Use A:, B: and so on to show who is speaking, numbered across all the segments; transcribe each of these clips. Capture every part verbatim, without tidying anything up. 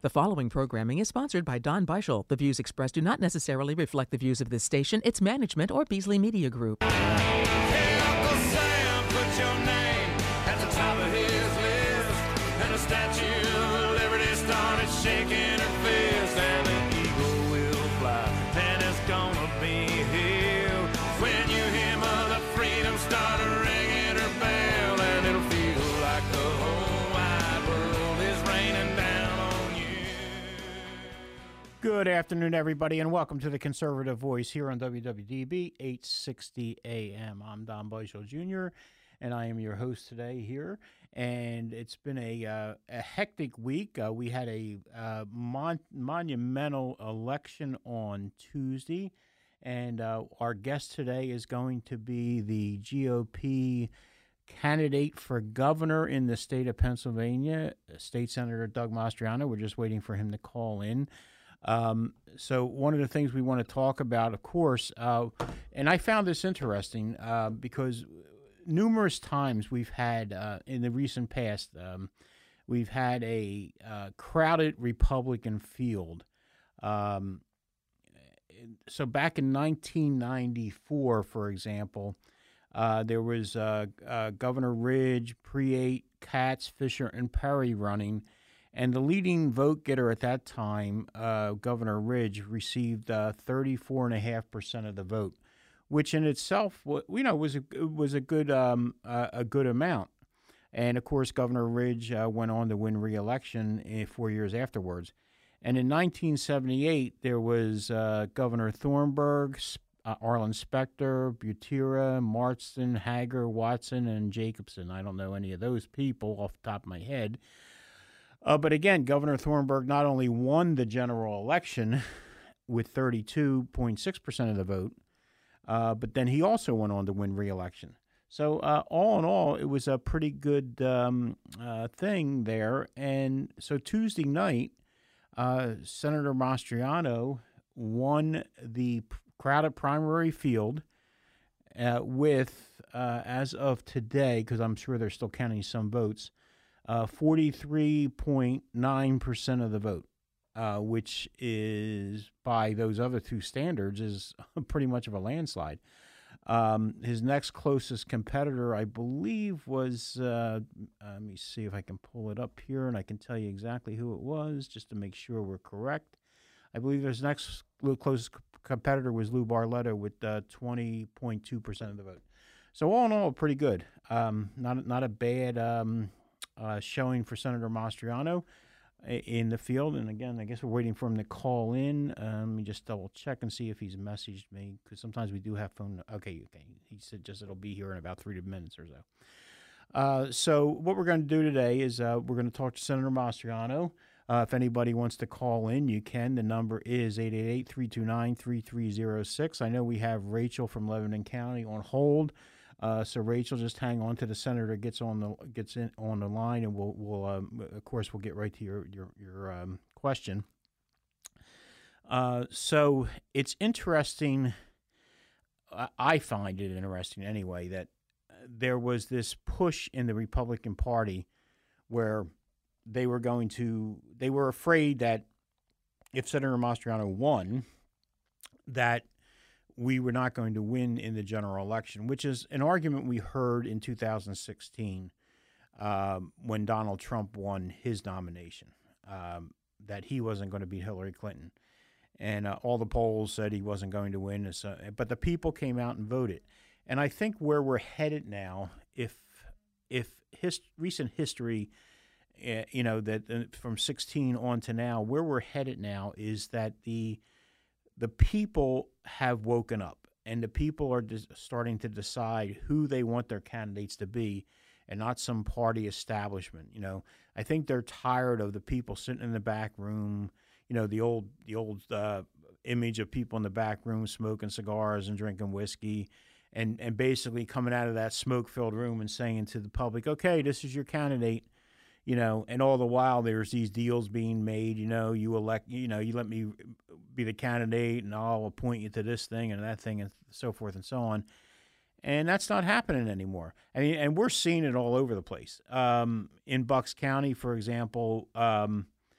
A: The following programming is sponsored by Don Beischel. The views expressed do not necessarily reflect the views of this station, its management, or Beasley Media Group.
B: Hey, Uncle Sam, put your name at the top of his list. And the Statue of Liberty started shaking her fist. And an eagle will fly, and it's gonna be here. When you hear Mother Freedom start ringing her bell, and it'll feel like the whole wide world is raining down on you.
C: Good afternoon, everybody, and welcome to the Conservative Voice here on W W D B eight sixty A M. I'm Don Beischel Junior, and I am your host today here. And it's been a uh, a hectic week. Uh, we had a uh, mon- monumental election on Tuesday, and uh, our guest today is going to be the G O P candidate for governor in the state of Pennsylvania, State Senator Doug Mastriano. We're just waiting for him to call in. Um, so one of the things we want to talk about, of course, uh, and I found this interesting uh, because numerous times we've had uh, in the recent past, um, we've had a uh, crowded Republican field. Um, so back in nineteen ninety-four, for example, uh, there was uh, uh, Governor Ridge, Preate, Katz, Fisher, and Perry running. And the leading vote getter at that time, uh, Governor Ridge, received uh, thirty-four point five percent of the vote, which in itself, you know, was a, was a good um, uh, a good amount. And of course, Governor Ridge uh, went on to win re-election uh, four years afterwards. And in nineteen seventy-eight, there was uh, Governor Thornburg, uh, Arlen Specter, Butera, Marston, Hager, Watson, and Jacobson. I don't know any of those people off the top of my head. Uh, but again, Governor Thornburg not only won the general election with thirty-two point six percent of the vote, uh, but then he also went on to win re-election. So uh, all in all, it was a pretty good um, uh, thing there. And so Tuesday night, uh, Senator Mastriano won the crowded primary field uh, with, uh, as of today, because I'm sure they're still counting some votes, Uh, forty-three point nine percent of the vote, uh, which is, by those other two standards, is pretty much of a landslide. Um, his next closest competitor, I believe, was, uh, let me see if I can pull it up here, and I can tell you exactly who it was, just to make sure we're correct. I believe his next closest competitor was Lou Barletta with uh, twenty point two percent of the vote. So all in all, pretty good. Um, not, not a bad... Um, Uh, showing for Senator Mastriano in the field. And again, I guess we're waiting for him to call in. Um, let me just double check and see if he's messaged me, because sometimes we do have phone. Okay, okay. He said just it'll be here in about three minutes or so. Uh, so what we're going to do today is uh, we're going to talk to Senator Mastriano. Uh, if anybody wants to call in, you can. The number is eight eight eight, three two nine, three three zero six. I know we have Rachel from Lebanon County on hold. Uh, so Rachel, just hang on to the senator gets on the gets in on the line, and we'll we'll um, of course we'll get right to your your your um, question. Uh, so it's interesting. I find it interesting anyway that there was this push in the Republican Party where they were going to they were afraid that if Senator Mastriano won, that we were not going to win in the general election, which is an argument we heard in two thousand sixteen um, when Donald Trump won his nomination, um, that he wasn't going to beat Hillary Clinton. And uh, all the polls said he wasn't going to win. So, but the people came out and voted. And I think where we're headed now, if if his, recent history, uh, you know, that uh, from sixteen on to now, where we're headed now is that the The people have woken up, and the people are dis- starting to decide who they want their candidates to be, and not some party establishment. You know, I think they're tired of the people sitting in the back room. You know, the old the old uh, image of people in the back room smoking cigars and drinking whiskey, and and basically coming out of that smoke-filled room and saying to the public, "Okay, this is your candidate." You know, and all the while there's these deals being made, you know, you elect, you know, you let me be the candidate and I'll appoint you to this thing and that thing and so forth and so on. And that's not happening anymore. I mean, and we're seeing it all over the place. Um, in Bucks County, for example, um,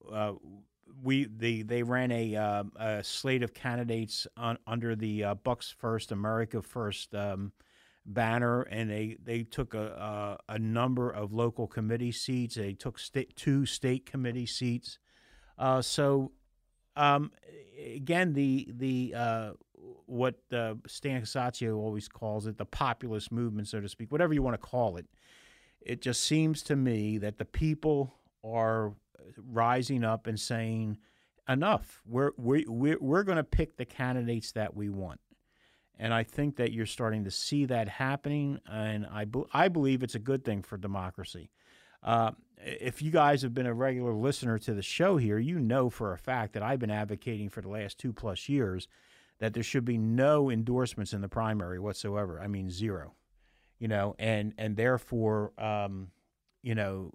C: uh, we they they ran a, uh, a slate of candidates on, under the uh, Bucks First, America First um, banner, and they they took a, a a number of local committee seats. They took state, two state committee seats. Uh, so um, again, the the uh, what uh, Stan Casaccio always calls it, the populist movement, so to speak, whatever you want to call it. It just seems to me that the people are rising up and saying, enough. We're we we're, we're going to pick the candidates that we want. And I think that you're starting to see that happening, and I, be, I believe it's a good thing for democracy. Uh, if you guys have been a regular listener to the show here, you know for a fact that I've been advocating for the last two plus years that there should be no endorsements in the primary whatsoever. I mean, zero. You know, and, and therefore, um, you know,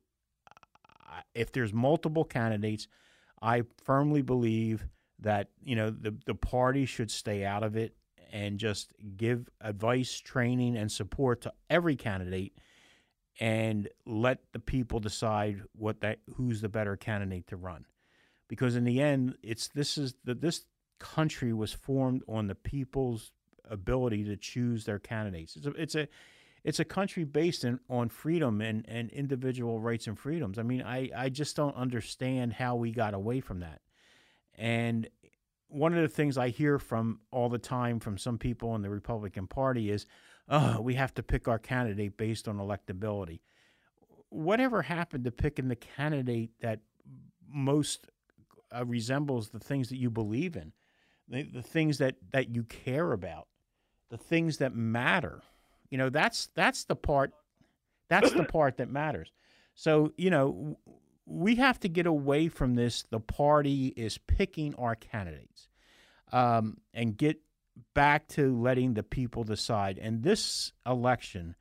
C: if there's multiple candidates, I firmly believe that, you know, the, the party should stay out of it and just give advice, training, and support to every candidate and let the people decide what that who's the better candidate to run. Because in the end, it's this is the, this country was formed on the people's ability to choose their candidates. It's a, it's a It's a country based in, on freedom and, and individual rights and freedoms. I mean, I, I just don't understand how we got away from that. And one of the things I hear from all the time from some people in the Republican Party is, oh, we have to pick our candidate based on electability. Whatever happened to picking the candidate that most uh, resembles the things that you believe in, the, the things that, that you care about, the things that matter? You know, that's that's the part that's the part that matters. So, you know, we have to get away from this. The party is picking our candidates um, and get back to letting the people decide. And this election,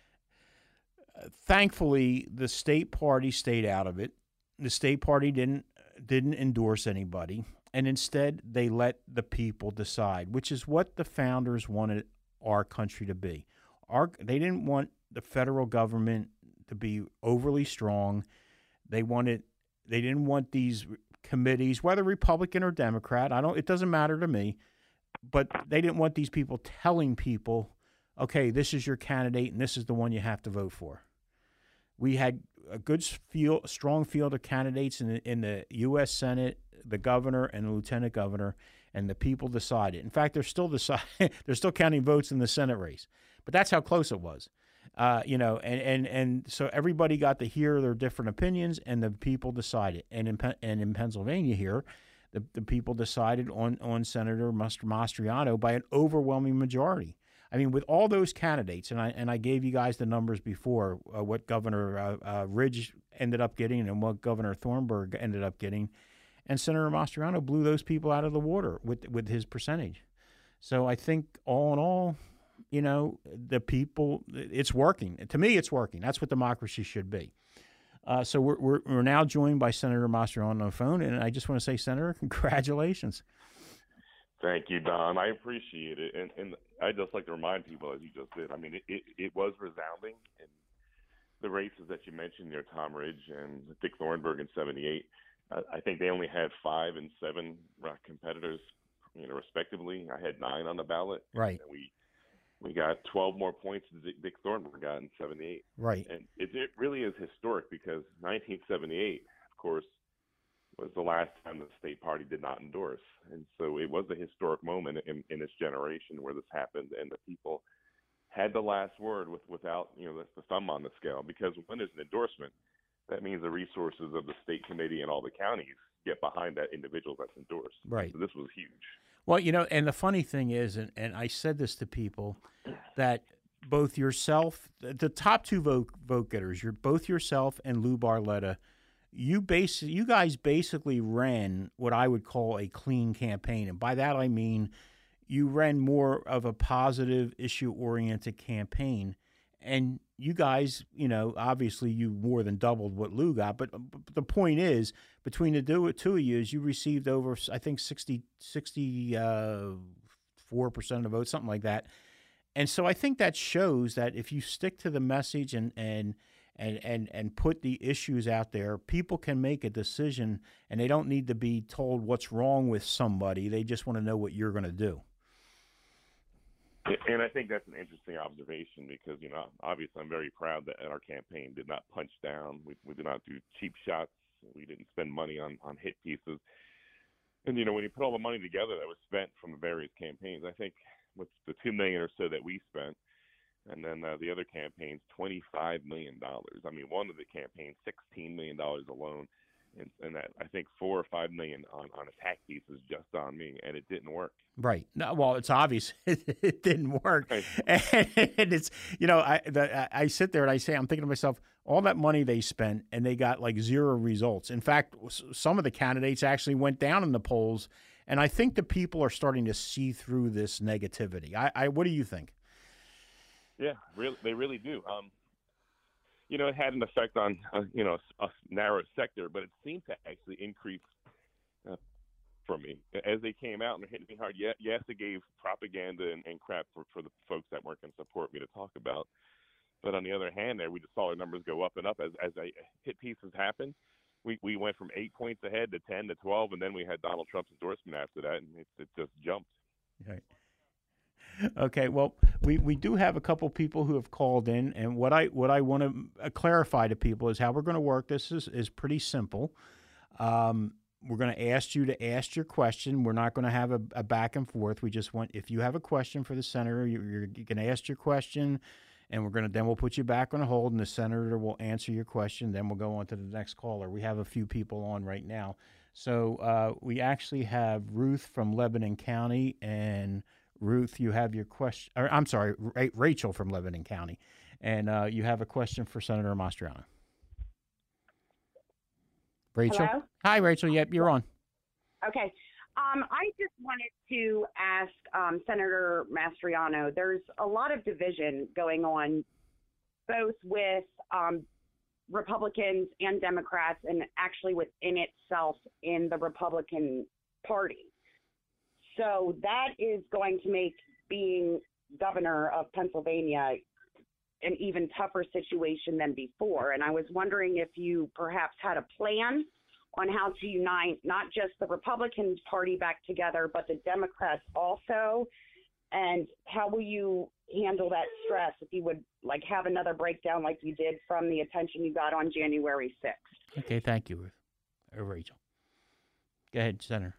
C: uh, thankfully, the state party stayed out of it. The state party didn't didn't endorse anybody, and instead they let the people decide, which is what the founders wanted our country to be. Our, they didn't want the federal government to be overly strong. They wanted, they didn't want these committees, whether Republican or Democrat. I don't. It doesn't matter to me. But they didn't want these people telling people, okay, this is your candidate and this is the one you have to vote for. We had a good field, strong field of candidates in the, in the U S Senate, the governor, and the lieutenant governor, and the people decided. In fact, they're still decide, they're still counting votes in the Senate race. But that's how close it was, uh, you know, and, and, and so everybody got to hear their different opinions, and the people decided. And in and in Pennsylvania here, the, the people decided on on Senator Mastriano by an overwhelming majority. I mean, with all those candidates, and I and I gave you guys the numbers before, uh, what Governor uh, uh, Ridge ended up getting and what Governor Thornburg ended up getting, and Senator Mastriano blew those people out of the water with with his percentage. So I think all in all, you know, the people, it's working. To me, it's working. That's what democracy should be. Uh, so we're, we're we're now joined by Senator Mastriano on the phone, and I just want to say, Senator, congratulations.
D: Thank you, Don. I appreciate it. And, and I'd just like to remind people, as you just did, I mean, it, it, it was resounding. And the races that you mentioned there, Tom Ridge and Dick Thornburg in seventy-eight, uh, I think they only had five and seven competitors, you know, respectively. I had nine on the ballot.
C: Right.
D: And we we got twelve more points than Dick, Dick Thornburg got in seventy-eight.
C: Right.
D: And it, it really is historic because nineteen seventy-eight, of course, was the last time the state party did not endorse. And so it was a historic moment in, in its generation where this happened, and the people had the last word with, without, you know, the, the thumb on the scale. Because when there's an endorsement, that means the resources of the state committee and all the counties get behind that individual that's endorsed.
C: Right.
D: So this was huge.
C: Well, you know, and the funny thing is, and, and I said this to people, that both yourself, the top two vote, vote getters, you're both yourself and Lou Barletta, you base, you guys basically ran what I would call a clean campaign. And by that I mean you ran more of a positive, issue-oriented campaign. And you guys, you know, obviously you more than doubled what Lou got. But, but the point is, between the two of you, is you received over, I think, sixty, sixty-four percent of the votes, something like that. And so I think that shows that if you stick to the message and and and, and, and put the issues out there, people can make a decision, and they don't need to be told what's wrong with somebody. They just want to know what you're going to do.
D: And I think that's an interesting observation because, you know, obviously I'm very proud that our campaign did not punch down. We, we did not do cheap shots. We didn't spend money on, on hit pieces. And, you know, when you put all the money together that was spent from the various campaigns, I think with the two million dollars or so that we spent, and then uh, the other campaigns, twenty-five million dollars. I mean, one of the campaigns, sixteen million dollars alone. And, and that I think four or five million on, on attack pieces just on me, and it didn't work.
C: Right. No, well, it's obvious it didn't work,
D: Right.
C: And it's, you know, I the, I sit there and I say, I'm thinking to myself, all that money they spent and they got like zero results. In fact, some of the candidates actually went down in the polls, and I think the people are starting to see through this negativity. I, I what do you think?
D: Yeah, really, they really do. Um, You know, it had an effect on, uh, you know, a narrow sector, but it seemed to actually increase uh, for me. As they came out and hit me hard, yes, yes it gave propaganda and, and crap for, for the folks that weren't going to support me to talk about. But on the other hand, there, we just saw our numbers go up and up as, as I hit pieces happened. We, we went from eight points ahead to ten to twelve, and then we had Donald Trump's endorsement after that, and it, it just jumped.
C: Right. Okay, well, we, we do have a couple people who have called in, and what I what I want to clarify to people is how we're going to work this is, is pretty simple. Um, we're going to ask you to ask your question. We're not going to have a, a back and forth. We just want, if you have a question for the senator, you, you're, you can ask your question, and we're going to then we'll put you back on hold, and the senator will answer your question. Then we'll go on to the next caller. We have a few people on right now, so uh, we actually have Ruth from Lebanon County, and Ruth, you have your question. Or, I'm sorry, Rachel from Lebanon County, and uh, you have a question for Senator Mastriano. Rachel?
E: Hello?
C: Hi, Rachel. Yep, you're on.
E: Okay. Um, I just wanted to ask um, Senator Mastriano, there's a lot of division going on both with um, Republicans and Democrats and actually within itself in the Republican Party. So that is going to make being governor of Pennsylvania an even tougher situation than before. And I was wondering if you perhaps had a plan on how to unite not just the Republican Party back together, but the Democrats also. And how will you handle that stress if you would like have another breakdown like you did from the attention you got on January sixth?
C: Okay, thank you, Ruth. Uh, Rachel. Go ahead, Senator.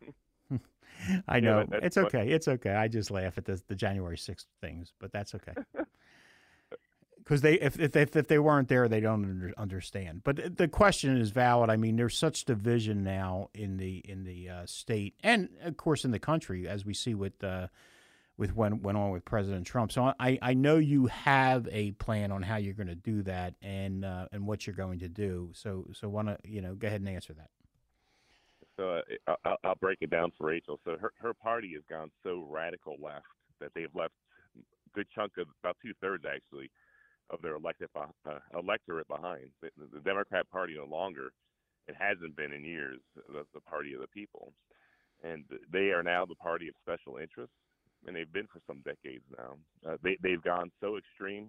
C: I know. Yeah, it's okay. It's okay. I just laugh at the, the January sixth things, but that's okay. Because they, if, if if if they weren't there, they don't under, understand. But the question is valid. I mean, there's such division now in the in the uh, state, and of course in the country, as we see with uh, with what went on with President Trump. So I, I know you have a plan on how you're going to do that, and uh, and what you're going to do. So so want to you know go ahead and answer that.
D: So uh, I'll, I'll break it down for Rachel. So her her party has gone so radical left that they've left a good chunk of about two thirds actually of their elected uh, electorate behind. The, the Democrat Party no longer, it hasn't been in years, the, the party of the people. And they are now the party of special interests, and they've been for some decades now. Uh, they, they've gone so extreme.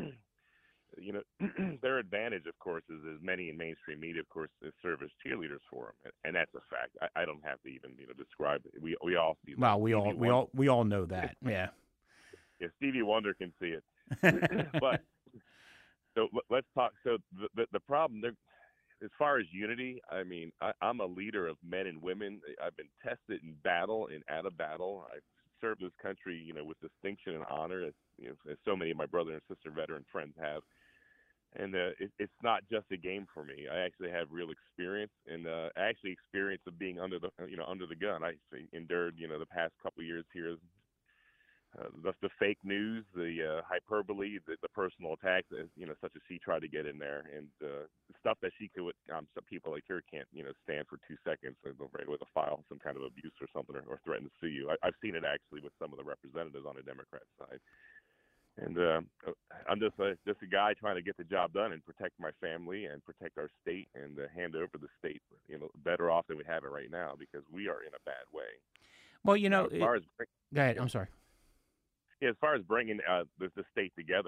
D: You know, their advantage, of course, is as many in mainstream media, of course, serve as cheerleaders for them, and that's a fact. I, I don't have to even, you know, describe it. We we all see that.
C: Well, we
D: Stevie
C: all
D: Wonder,
C: we all we all know that. Yeah.
D: Yeah, Stevie Wonder can see it. But so let's talk. So the the, the problem there, as far as unity, I mean, I, I'm a leader of men and women. I've been tested in battle and out of battle. I've served this country, you know, with distinction and honor, as, you know, as so many of my brother and sister veteran friends have. And uh, it, it's not just a game for me. I actually have real experience, and uh, actually experience of being under the, you know, under the gun. I endured, you know, the past couple of years here. Uh, the, the fake news, the uh, hyperbole, the, the personal attacks, you know, such as she tried to get in there, and uh, stuff that she could, um, some people like her can't, you know, stand for two seconds and go right with a file some kind of abuse or something, or, or threaten to sue you. I, I've seen it actually with some of the representatives on the Democrat side. And uh, I'm just a, just a guy trying to get the job done and protect my family and protect our state and uh, hand over the state, you know, better off than we have it right now, because we are in a bad way.
C: Well, you know,
D: as far
C: it,
D: as,
C: go ahead. I'm sorry.
D: As far as bringing uh, the, the state together,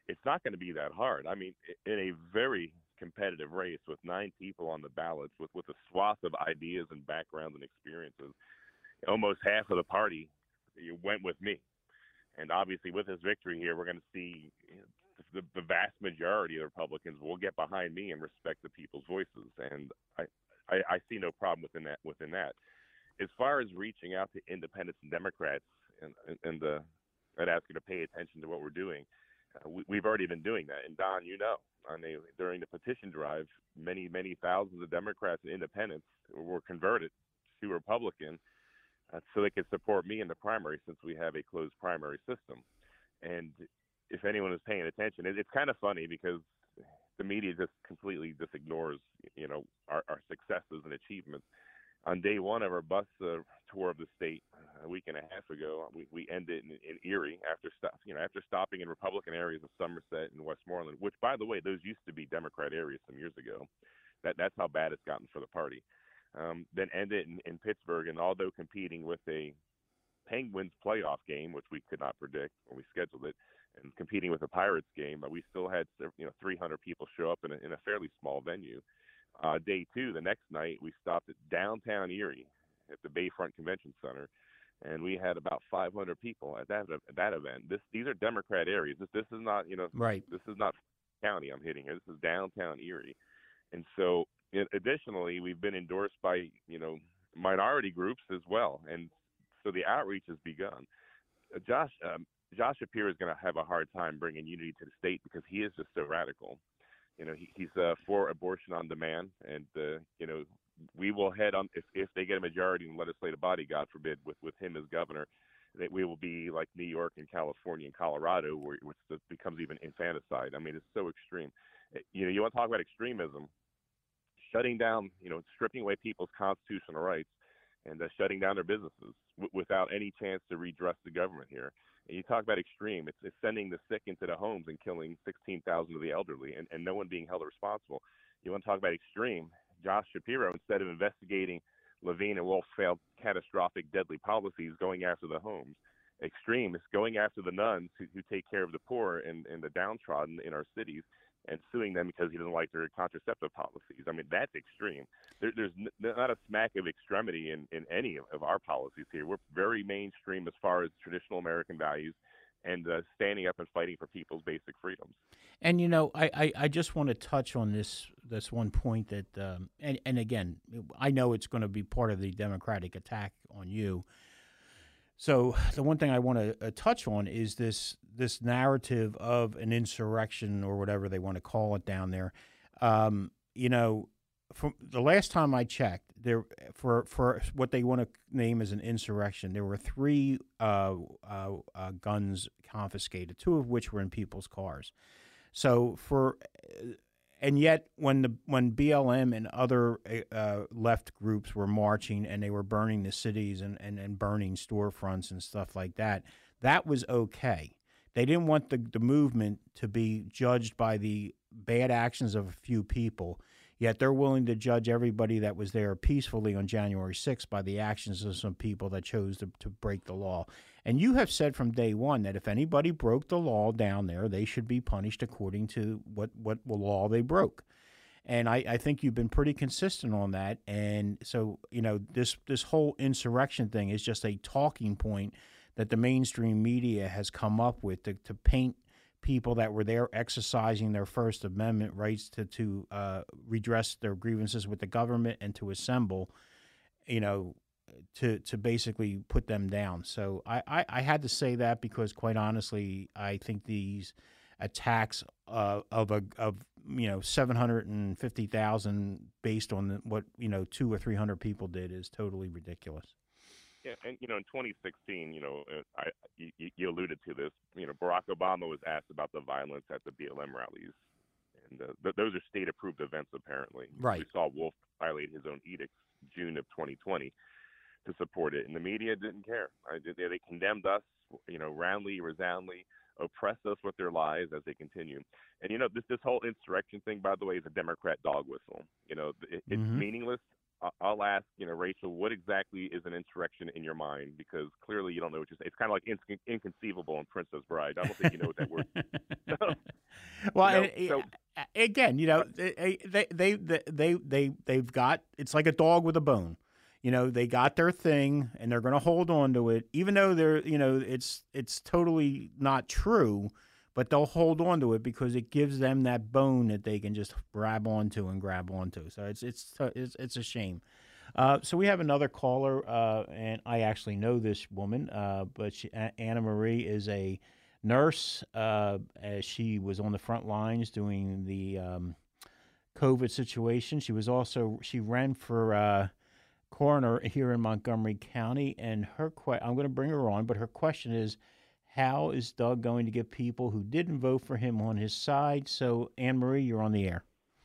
D: it's not going to be that hard. I mean, in a very competitive race with nine people on the ballots, with with a swath of ideas and backgrounds and experiences, almost half of the party went with me. And obviously, with his victory here, we're going to see the, the vast majority of the Republicans will get behind me and respect the people's voices. And I, I, I see no problem within that. Within that, as far as reaching out to independents and Democrats, and and the, I'd ask you to pay attention to what we're doing. Uh, we, we've already been doing that. And Don, you know, on a, during the petition drive, many many thousands of Democrats and independents were converted to Republican. Uh, so they could support me in the primary, since we have a closed primary system. And if anyone is paying attention, it, it's kind of funny because the media just completely just ignores, you know, our, our successes and achievements. On day one of our bus uh, tour of the state a week and a half ago, we, we ended in, in Erie after stop, you know, after stopping in Republican areas of Somerset and Westmoreland, which, by the way, those used to be Democrat areas some years ago. That that's how bad it's gotten for the party. Um, then ended in, in Pittsburgh, and although competing with a Penguins playoff game, which we could not predict when we scheduled it, and competing with a Pirates game, but we still had, you know, three hundred people show up in a, in a fairly small venue. Uh, day two, the next night, we stopped at downtown Erie at the Bayfront Convention Center, and we had about five hundred people at that at that event. This these are Democrat areas. This this is not, you know,
C: Right.
D: This is not county I'm hitting here. This is downtown Erie, and so. Additionally, we've been endorsed by, you know, minority groups as well, and so the outreach has begun. Uh, Josh um, Josh Shapiro is going to have a hard time bringing unity to the state because he is just so radical. You know, he, he's uh, for abortion on demand, and uh, you know, we will head on if if they get a majority in the legislative body, God forbid, with with him as governor, that we will be like New York and California and Colorado, where which becomes even infanticide. I mean, it's so extreme. You know, you want to talk about extremism. Shutting down, you know, stripping away people's constitutional rights and uh, shutting down their businesses w- without any chance to redress the government here. And you talk about extreme, it's, it's sending the sick into the homes and killing sixteen thousand of the elderly and, and no one being held responsible. You want to talk about extreme, Josh Shapiro, instead of investigating Levine and Wolf's failed catastrophic deadly policies, going after the homes. Extreme is going after the nuns who, who take care of the poor and, and the downtrodden in our cities, and suing them because he doesn't like their contraceptive policies. I mean, that's extreme. There, there's n- not a smack of extremity in, in any of, of our policies here. We're very mainstream as far as traditional American values and uh, standing up and fighting for people's basic freedoms.
C: And, you know, I, I, I just want to touch on this this one point that, um, and, and again, I know it's going to be part of the Democratic attack on you. So the one thing I want to uh, touch on is this this narrative of an insurrection or whatever they want to call it down there. Um, you know, from the last time I checked, there for for what they want to name as an insurrection, there were three uh, uh, uh, guns confiscated, two of which were in people's cars. So for and yet when the when B L M and other uh, left groups were marching and they were burning the cities and, and, and burning storefronts and stuff like that, that was okay. They didn't want the, the movement to be judged by the bad actions of a few people, yet they're willing to judge everybody that was there peacefully on January sixth by the actions of some people that chose to, to break the law. And you have said from day one that if anybody broke the law down there, they should be punished according to what, what law they broke. And I, I think you've been pretty consistent on that. And so, you know, this, this whole insurrection thing is just a talking point that the mainstream media has come up with to, to paint people that were there exercising their First Amendment rights to, to uh, redress their grievances with the government and to assemble, you know, to to basically put them down. So I, I, I had to say that because, quite honestly, I think these attacks uh, of a of you know seven hundred and fifty thousand based on the, what you know two or three hundred people did is totally ridiculous.
D: Yeah, and you know, in twenty sixteen, you know, I, you, you alluded to this. You know, Barack Obama was asked about the violence at the B L M rallies, and uh, th- those are state-approved events. Apparently,
C: right?
D: We saw Wolf violate his own edicts June of twenty twenty to support it, and the media didn't care. I, they, they condemned us, you know, roundly, resoundly, oppressed us with their lies as they continue. And you know, this this whole insurrection thing, by the way, is a Democrat dog whistle. You know, it, it's mm-hmm. meaningless I- I'll ask, you know, Rachel, what exactly is an insurrection in your mind? Because clearly you don't know what you're saying. It's kind of like in- inconceivable in Princess Bride. I don't think you know what that word is.
C: Well,
D: You know,
C: and,
D: so
C: uh, again, you know, they, they, they, they, they, they, they've got, it's like a dog with a bone. You know, they got their thing and they're going to hold on to it, even though they're, you know, it's, it's totally not true, but they'll hold on to it because it gives them that bone that they can just grab onto and grab onto. So it's, it's, it's, it's a shame. Uh, so we have another caller, uh, and I actually know this woman, uh, but she, Anna Marie is a nurse, uh, as she was on the front lines doing the um, COVID situation. She was also, she ran for uh, coroner here in Montgomery County, and her que- I'm going to bring her on, but her question is, how is Doug going to get people who didn't vote for him on his side? So, Anne Marie, you're on the air.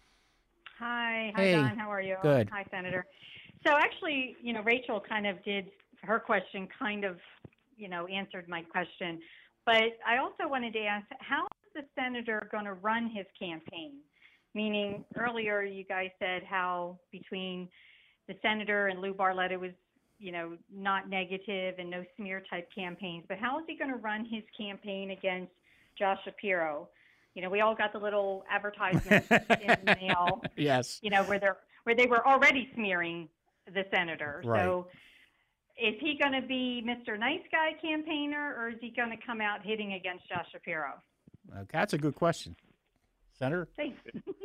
F: Hi. Hi,
C: Hey.
F: Don. How are you?
C: Good.
F: Hi, Senator. So actually, you know, Rachel kind of did her question, kind of, you know, answered my question. But I also wanted to ask, how is the senator going to run his campaign? Meaning, earlier you guys said how between the senator and Lou Barletta it was, you know, not negative and no smear type campaigns. But how is he going to run his campaign against Josh Shapiro? You know, we all got the little advertisements in the mail.
C: Yes.
F: You know, where they're where they were already smearing the senator.
C: Right.
F: So is he going to be Mister Nice Guy campaigner, or is he going to come out hitting against Josh Shapiro?
C: Okay, that's a good question. Senator?
F: Thanks.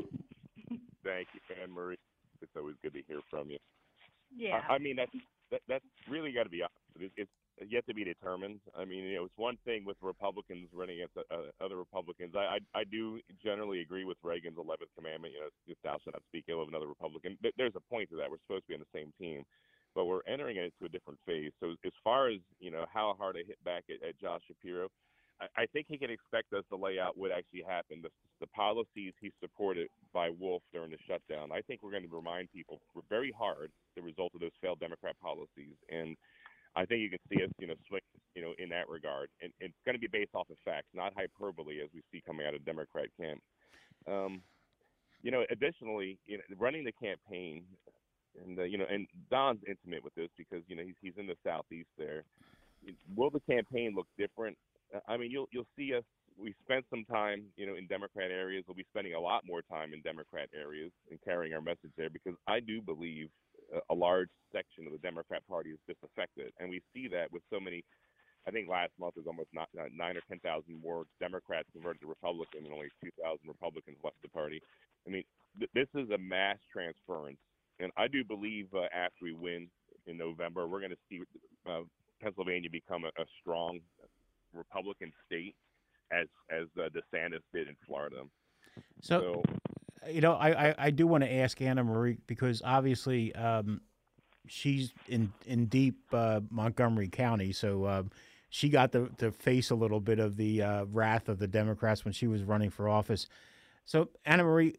D: thank you, Anne Marie. It's always good to hear from you.
F: Yeah.
D: I, I mean, that's that, that's really got to be honest. It's, it's yet to be determined. I mean, you know, it's one thing with Republicans running against uh, other Republicans. I, I I do generally agree with Reagan's eleventh commandment. You know, thou shalt not speak ill of another Republican. There's a point to that. We're supposed to be on the same team, but we're entering into a different phase. So as far as, you know, how hard I hit back at, at Josh Shapiro, I, I think he can expect us to lay out what actually happened, the, the policies he supported by Wolf during the shutdown. I think we're going to remind people very hard the result of those failed Democrat policies. And I think you can see us, you know, swing, you know, in that regard. And it's going to be based off of facts, not hyperbole, as we see coming out of Democrat camp. Um, you know, additionally, you know, running the campaign, and uh, you know, and Don's intimate with this because you know he's he's in the Southeast there. Will the campaign look different? I mean, you'll you'll see us. We spent some time, you know, in Democrat areas. We'll be spending a lot more time in Democrat areas and carrying our message there because I do believe a large section of the Democrat Party is disaffected, and we see that with so many. I think last month was almost not, not nine or ten thousand more Democrats converted to Republican, and only two thousand Republicans left the party. I mean, th- this is a mass transference, and I do believe uh, after we win in November, we're going to see uh, Pennsylvania become a, a strong Republican state, as as uh, DeSantis did in Florida.
C: So,
D: so
C: you know, I, I, I do want to ask Anna Marie because obviously um, she's in in deep uh, Montgomery County, so uh, she got to, to face a little bit of the uh, wrath of the Democrats when she was running for office. So, Anna Marie,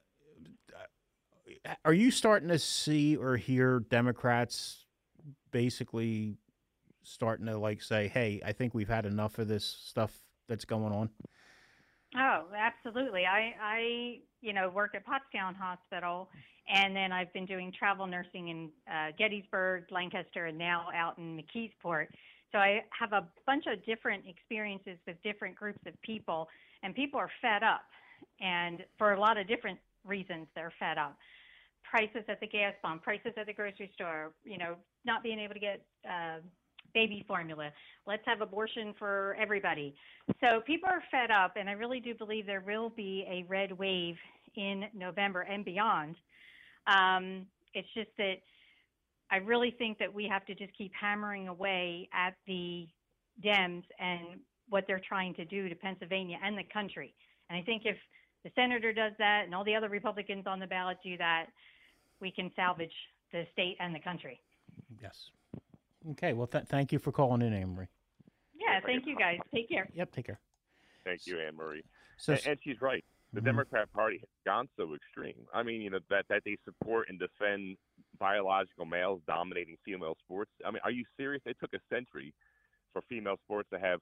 C: uh, are you starting to see or hear Democrats basically starting to like say, "Hey, I think we've had enough of this stuff that's going on"?
F: Oh, absolutely. I, I, you know, work at Pottstown Hospital, and then I've been doing travel nursing in uh, Gettysburg, Lancaster, and now out in McKeesport. So I have a bunch of different experiences with different groups of people, and people are fed up. And for a lot of different reasons, they're fed up. Prices at the gas pump, prices at the grocery store, you know, not being able to get uh, baby formula. Let's have abortion for everybody. So people are fed up, and I really do believe there will be a red wave in November and beyond. Um, it's just that I really think that we have to just keep hammering away at the Dems and what they're trying to do to Pennsylvania and the country. And I think if the senator does that and all the other Republicans on the ballot do that, we can salvage the state and the country.
C: Yes. Okay. Well, th- thank you for calling in, Anne Marie.
F: Yeah, thank you guys. Take care.
C: Yep. Take care.
D: thank you, Anne Marie.
C: So,
D: And, and she's right. The
C: Mhm.
D: Democrat Party has gone so extreme. I mean, you know, that, that they support and defend biological males dominating female sports. I mean, are you serious? It took a century for female sports to have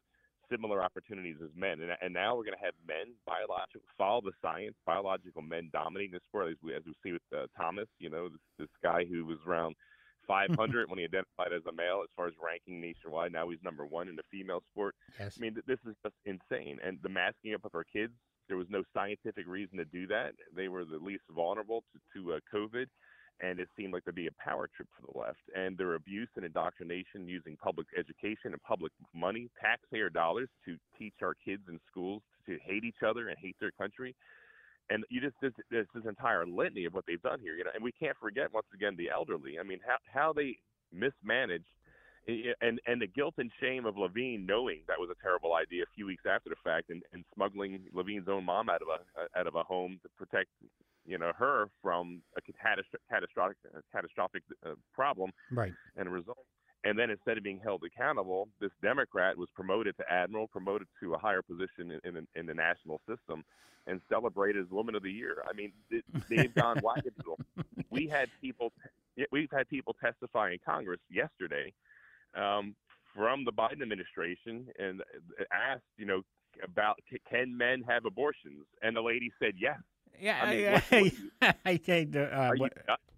D: similar opportunities as men. And, and now we're going to have men, biological, follow the science, biological men dominating the sport, as we, as we see with uh, Thomas, you know, this, this guy who was around five hundred when he identified as a male as far as ranking nationwide. Now he's number one in the female sport.
C: Yes.
D: I mean, th- this is just insane. And the masking up of our kids, there was no scientific reason to do that. They were the least vulnerable to, to uh, COVID. And it seemed like to be a power trip for the left. And their abuse and indoctrination using public education and public money, taxpayer dollars, to teach our kids in schools to hate each other and hate their country. And you just this, this, this entire litany of what they've done here. You know, and we can't forget, once again, the elderly. I mean, how how they mismanaged, and and the guilt and shame of Levine knowing that was a terrible idea a few weeks after the fact, and, and smuggling Levine's own mom out of a out of a home to protect, you know, her from a catastrophic catastrophic catastrophic uh, problem,
C: right,
D: and a result. And then instead of being held accountable, this Democrat was promoted to admiral, promoted to a higher position in, in, in the national system, and celebrated as Woman of the Year. I mean, they've gone wackadoodle. We had people, we've had people testify in Congress yesterday um, from the Biden administration and asked, you know, about can men have abortions, and the lady said yes.
C: Yeah,
D: I mean,
C: I,
D: what, what
C: I, I think the, uh,
D: are you,
C: what,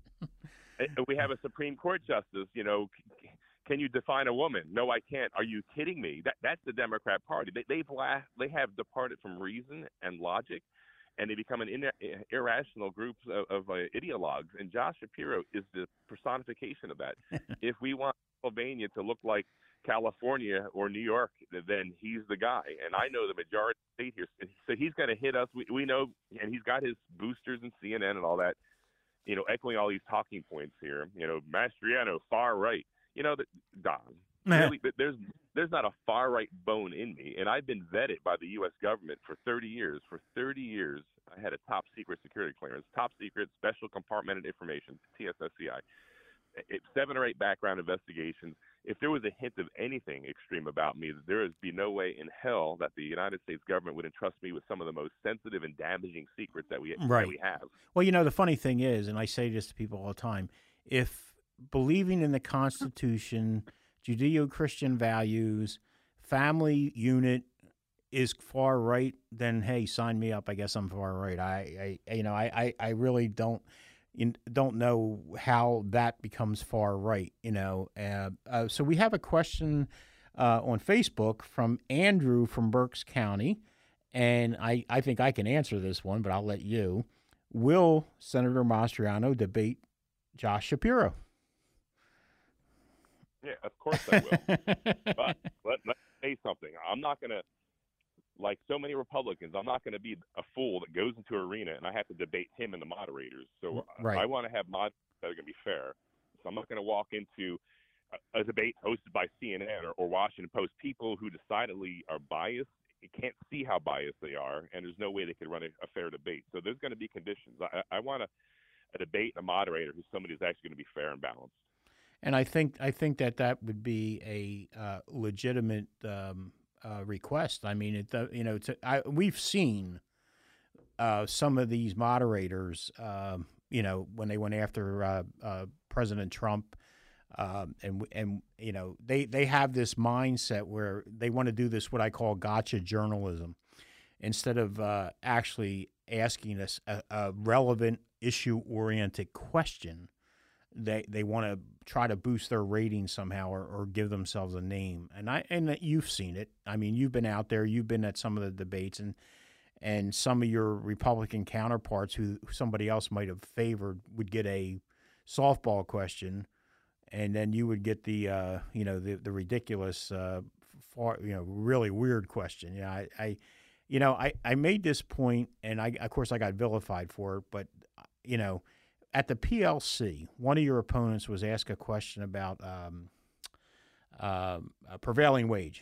D: uh, we have a Supreme Court justice, you know. Can you define a woman? No, I can't. Are you kidding me? That that's the Democrat Party. They they've la- they have departed from reason and logic, and they become an in- irrational group of, of uh, ideologues. And Josh Shapiro is the personification of that. If we want Pennsylvania to look like California or New York, then he's the guy. And I know the majority state here, so he's going to hit us. We we know, and he's got his boosters and C N N and all that. You know, echoing all these talking points here. You know, Mastriano, far right. You know, Don, really, there's there's not a far right bone in me, and I've been vetted by the U S government for thirty years. For thirty years, I had a top secret security clearance, top secret special compartmented information, T S S C I, it, seven or eight background investigations. If there was a hint of anything extreme about me, there would be no way in hell that the United States government would entrust me with some of the most sensitive and damaging secrets that we
C: right.
D: that we have.
C: Well, you know, the funny thing is, and I say this to people all the time, if believing in the Constitution, Judeo-Christian values, family unit is far right, then hey, sign me up. I guess I'm far right. I, I you know, I, I, I really don't don't know how that becomes far right. You know, uh, uh, so we have a question uh, on Facebook from Andrew from Berks County, and I, I think I can answer this one, but I'll let you. Will Senator Mastriano debate Josh Shapiro?
D: Yeah, of course I will. But let, let me say something. I'm not going to, like so many Republicans, I'm not going to be a fool that goes into an arena and I have to debate him and the moderators. So
C: right.
D: I want to have moderators that are going to be fair. So I'm not going to walk into a, a debate hosted by C N N or, or Washington Post, people who decidedly are biased. You can't see how biased they are, and there's no way they could run a, a fair debate. So there's going to be conditions. I, I want a, a debate and a moderator who's somebody who's actually going to be fair and balanced.
C: And I think I think that that would be a uh, legitimate um, uh, request. I mean, it, uh, you know, to, I, we've seen uh, some of these moderators, uh, you know, when they went after uh, uh, President Trump, um, and and you know, they they have this mindset where they want to do this what I call gotcha journalism, instead of uh, actually asking us a, a relevant issue-oriented question. They they want to try to boost their ratings somehow, or, or give themselves a name. And I and you've seen it. I mean, you've been out there. You've been at some of the debates, and and some of your Republican counterparts who somebody else might have favored would get a softball question, and then you would get the uh, you know the the ridiculous, uh, far, you know, really weird question. You know, I, I you know I, I made this point, and I of course I got vilified for it, but you know. At the P L C, one of your opponents was asked a question about um, uh, a prevailing wage,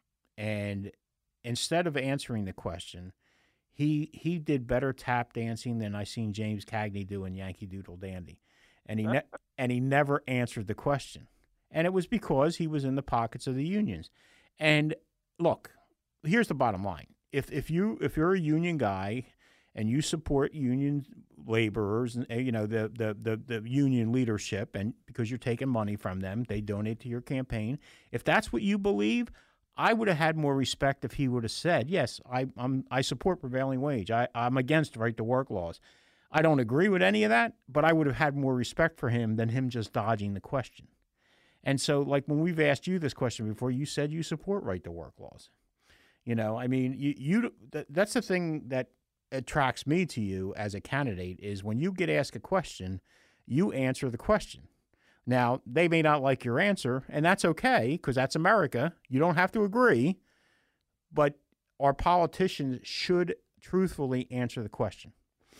C: and instead of answering the question, he he did better tap dancing than I seen James Cagney do in Yankee Doodle Dandy, and he ne- and he never answered the question, and it was because he was in the pockets of the unions. And look, here's the bottom line: if if you if you're a union guy and you support union laborers, and you know the, the the the union leadership, and because you're taking money from them, they donate to your campaign. If that's what you believe, I would have had more respect if he would have said, yes, I, I'm, I support prevailing wage. I, I'm against right to work laws. I don't agree with any of that, but I would have had more respect for him than him just dodging the question. And so, like, when we've asked you this question before, you said you support right to work laws. You know, I mean, you, you that, that's the thing that attracts me to you as a candidate is when you get asked a question, you answer the question. Now, they may not like your answer, and that's okay because that's America. You don't have to agree, but our politicians should truthfully answer the question.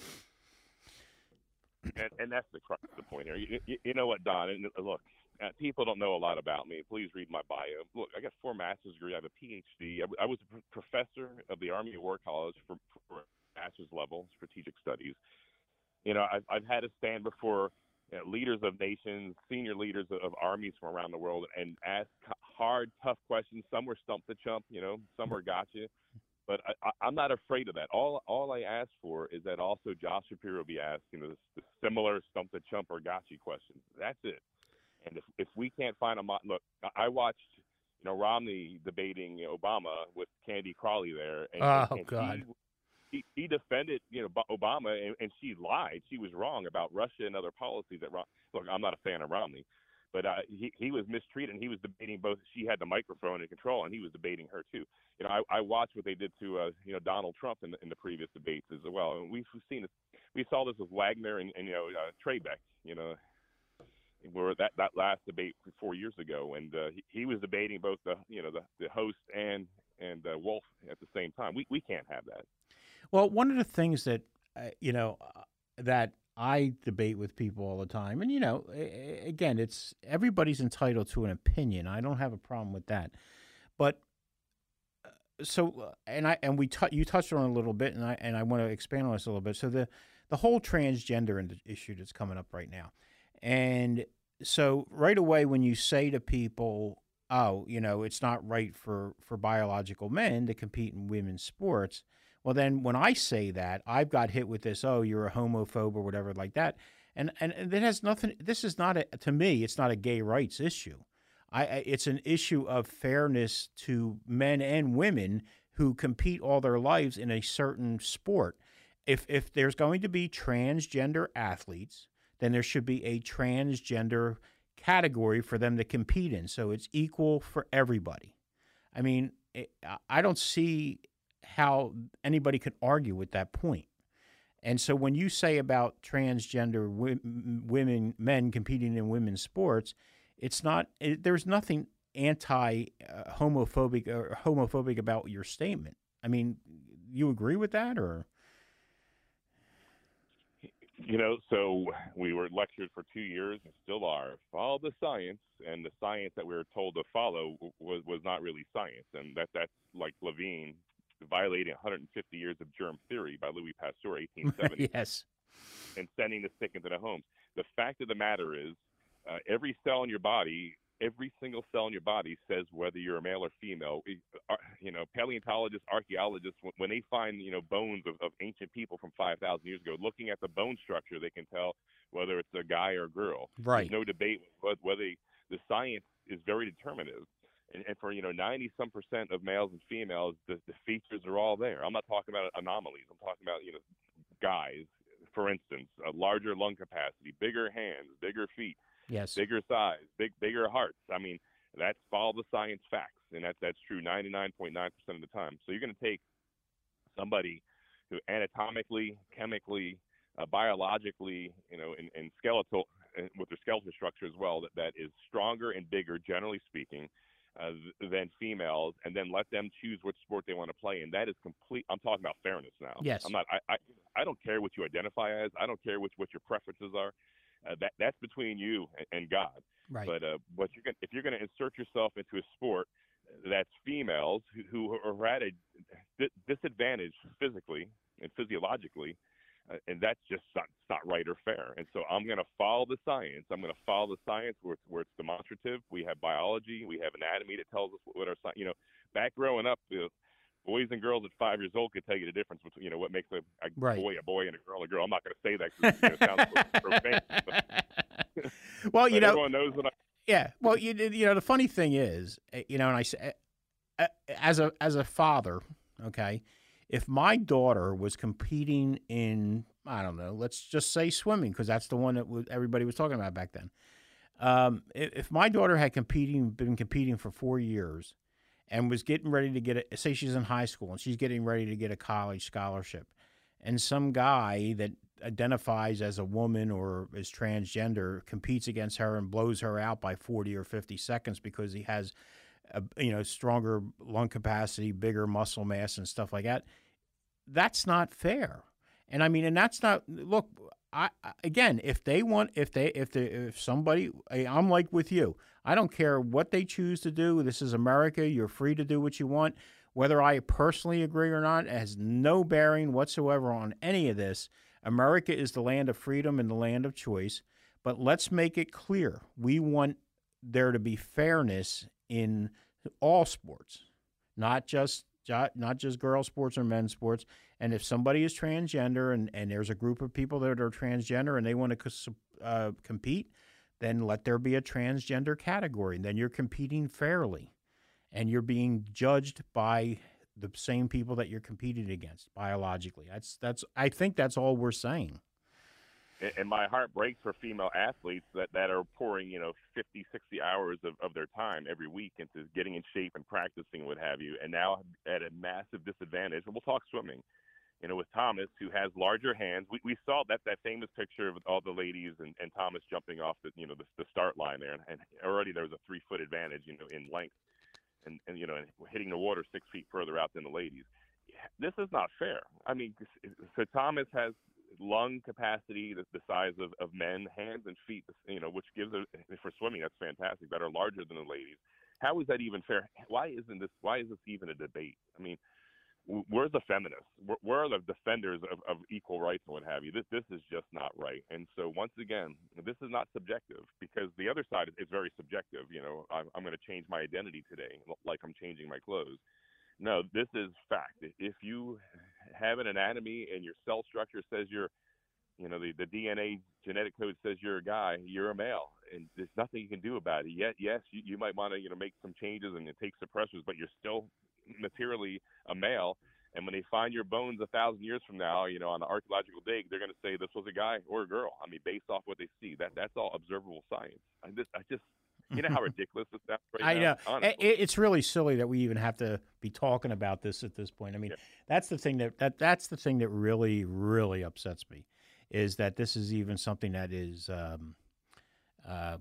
D: And, and that's the crux of the point here. You, you, you know what, Don? And look, uh, people don't know a lot about me. Please read my bio. Look, I got four master's degrees. I have a P H D. I, I was a pr- professor of the Army War College for, for master's level strategic studies. You know, I've, I've had to stand before you know, leaders of nations, senior leaders of, of armies from around the world, and ask hard, tough questions. Some were stump the chump, you know, some were gotcha. But I, I, I'm not afraid of that. All all I ask for is that also Josh Shapiro be asked, you know, the, the similar stump the chump or gotcha questions. That's it. And if if we can't find a – look, I watched, you know, Romney debating Obama with Candy Crawley there. And,
C: oh,
D: and
C: God.
D: He, he, he defended, you know, Obama, and, and she lied. She was wrong about Russia and other policies. That Look, I'm not a fan of Romney. But uh, he, he was mistreated, and he was debating both. She had the microphone and control, and he was debating her too. You know, I, I watched what they did to uh, you know Donald Trump in the, in the previous debates as well. And we've seen this. We saw this with Wagner and, and you know uh, Trebek. You know, where that, that last debate four years ago, and uh, he, he was debating both the you know the, the host and and uh, Wolf at the same time. We we can't have that.
C: Well, one of the things that uh, you know uh, that. I debate with people all the time. And, you know, again, it's everybody's entitled to an opinion. I don't have a problem with that. But so and I and we t- you touched on it a little bit, and I and I want to expand on this a little bit. So the the whole transgender issue that's coming up right now. And so right away when you say to people, oh, you know, it's not right for, for biological men to compete in women's sports. Well, then when I say that, I've got hit with this, oh, you're a homophobe or whatever like that. And and, and that has nothing, this is not, a, to me, it's not a gay rights issue. I, it's an issue of fairness to men and women who compete all their lives in a certain sport. If if there's going to be transgender athletes, then there should be a transgender category for them to compete in. So it's equal for everybody. I mean, it, I don't see how anybody could argue with that point. And so when you say about transgender w- women, men competing in women's sports, it's not, it, there's nothing anti-homophobic uh, or homophobic about your statement. I mean, you agree with that, or?
D: You know, so we were lectured for two years and still are. Follow the science, and the science that we were told to follow was, was not really science. And that that's like Levine violating one hundred fifty years of germ theory by Louis Pasteur, eighteen seventy.
C: Yes.
D: And sending the sick into the homes. The fact of the matter is, uh, every cell in your body, every single cell in your body says whether you're a male or female. You know, paleontologists, archaeologists, when they find, you know, bones of, of ancient people from five thousand years ago, looking at the bone structure, they can tell whether it's a guy or a girl.
C: Right.
D: There's no debate whether the science is very determinative. And, and for, you know, ninety-some percent of males and females, the, the features are all there. I'm not talking about anomalies. I'm talking about, you know, guys, for instance, a larger lung capacity, bigger hands, bigger feet.
C: Yes.
D: Bigger size, big, bigger hearts. I mean, that's follow the science facts, and that, that's true ninety-nine point nine percent of the time. So you're going to take somebody who anatomically, chemically, uh, biologically, you know, and, and skeletal, uh, with their skeletal structure as well, that, that is stronger and bigger, generally speaking, uh, than females, and then let them choose which sport they want to play. And that is complete. I'm talking about fairness now.
C: Yes.
D: I'm not. I, I, I don't care what you identify as. I don't care which what your preferences are. Uh, that that's between you and, and God.
C: Right.
D: But uh, but you're gonna, if you're going to insert yourself into a sport that's females who, who are at a di- disadvantage physically and physiologically, uh, and that's just not, it's not right or fair. And so I'm going to follow the science. I'm going to follow the science where it's, where it's demonstrative. We have biology. We have anatomy that tells us what our science. You know, back growing up, you know, boys and girls at five years old could tell you the difference between, you know, what makes a, a
C: right.
D: boy a boy and a girl a girl. I'm not going to say that because you know, it sounds profane. But,
C: well, you
D: but
C: know,
D: everyone knows what I.
C: Yeah. Well, you you know, the funny thing is, you know, and I say, uh, as a as a father, okay, if my daughter was competing in, I don't know, let's just say swimming, because that's the one that was, everybody was talking about back then. Um, if, if my daughter had competing been competing for four years and was getting ready to get a, say she's in high school and she's getting ready to get a college scholarship, and some guy that identifies as a woman or is transgender competes against her and blows her out by forty or fifty seconds because he has a, you know, stronger lung capacity, bigger muscle mass and stuff like that, that's not fair. And I mean, and that's not, look, I, again, if they want, if they, if they, if somebody, I'm like with you, I don't care what they choose to do. This is America. You're free to do what you want. Whether I personally agree or not, it has no bearing whatsoever on any of this. America is the land of freedom and the land of choice. But let's make it clear. We want there to be fairness in all sports, not just not just girl sports or men's sports. And if somebody is transgender and, and there's a group of people that are transgender and they want to uh, compete, then let there be a transgender category. And then you're competing fairly. And you're being judged by the same people that you're competing against biologically. That's that's. I think that's all we're saying.
D: And my heart breaks for female athletes that, that are pouring, you know, fifty, sixty hours of, of their time every week into getting in shape and practicing, what have you, and now at a massive disadvantage. We'll talk swimming, you know, with Thomas, who has larger hands. We we saw that that famous picture of all the ladies and, and Thomas jumping off the, you know, the, the start line there, and, and already there was a three foot advantage, you know, in length. And, and, you know, hitting the water six feet further out than the ladies. This is not fair. I mean, so Thomas has lung capacity the, the size of, of men, hands and feet, you know, which gives a, for swimming, that's fantastic, that are larger than the ladies. How is that even fair? Why isn't this, why is this even a debate? I mean, where's the feminists? Where, where are the defenders of, of equal rights and what have you? This this is just not right. And so once again, this is not subjective, because the other side is very subjective. You know, I'm, I'm going to change my identity today, like I'm changing my clothes. No, this is fact. If you have an anatomy and your cell structure says you're, you know, the, the D N A genetic code says you're a guy, you're a male, and there's nothing you can do about it. Yet, yes, you, you might want to, you know, make some changes and take suppressors, but you're still materially a male. And when they find your bones a thousand years from now, you know, on the archaeological dig, they're going to say this was a guy or a girl. I mean, based off what they see, that that's all observable science. I just, I just, you know how ridiculous this sounds right
C: I
D: now?
C: know. It, it's really silly that we even have to be talking about this at this point. I mean, yeah. that's the thing that, that that's the thing that really, really upsets me, is that this is even something that is um, uh,